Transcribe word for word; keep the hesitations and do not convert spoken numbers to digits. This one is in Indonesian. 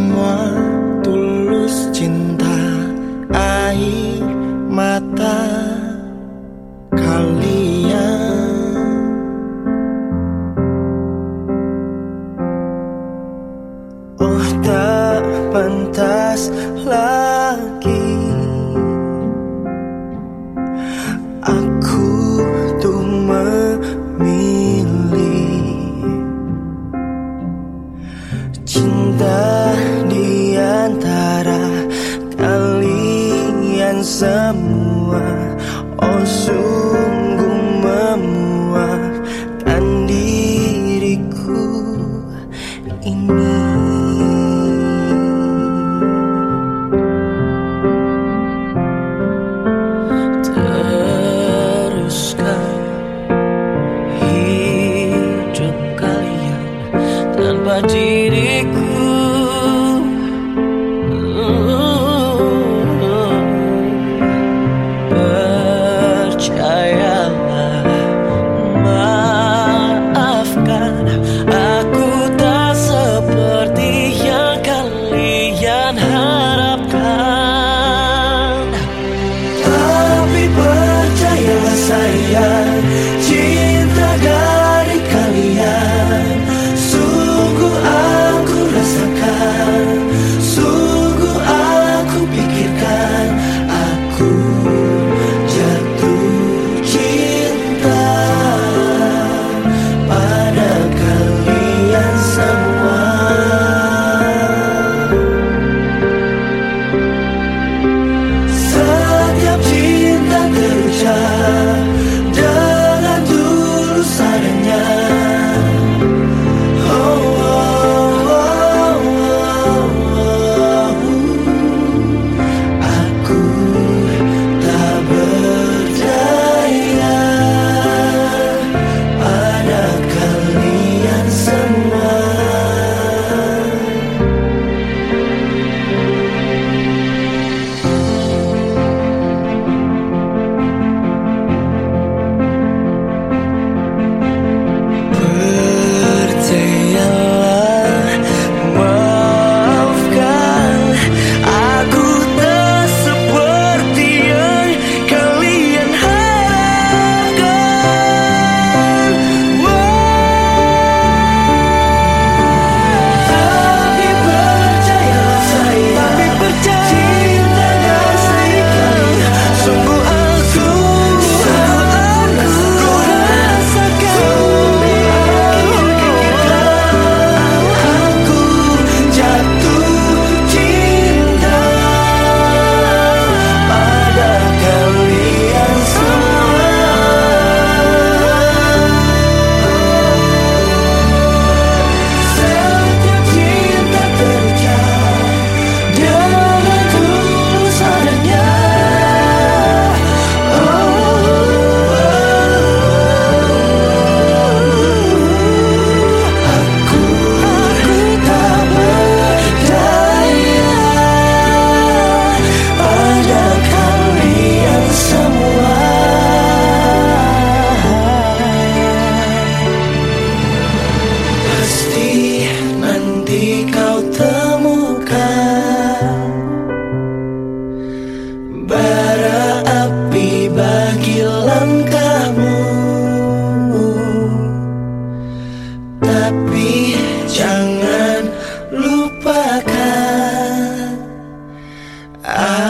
semua tulus cinta air mata kalian. Oh, tak pantas lagi aku tuh memilih cinta di antara kalian semua. Oh, sungguh memuaskan diriku ini. Teruskan hidup kalian tanpa diriku. Percayalah, maafkan, aku tak seperti yang kalian harapkan. Tapi percayalah sayang, cinta dari kalian sungguh aku rasakan, sungguh aku pikirkan. Aku jatuh cinta pada kalian semua. Setiap cinta terucap dengan tulus adanya. Oh, oh, oh, oh, oh. Aku tak berdaya pada kalian semua. Percayalah, maafkan, aku tak seperti yang kalian harapkan. Tapi percayalah sayang, cinta dari kalian sungguh aku, sungguh aku rasakan. Aku jatuh cinta pada kalian semua. Setiap cinta terucap dengan tulus adanya. Oh, aku tak berdaya pada kalian semua. Pasti nanti kau temukan bara api bagi langkahmu. Tapi jangan lupakan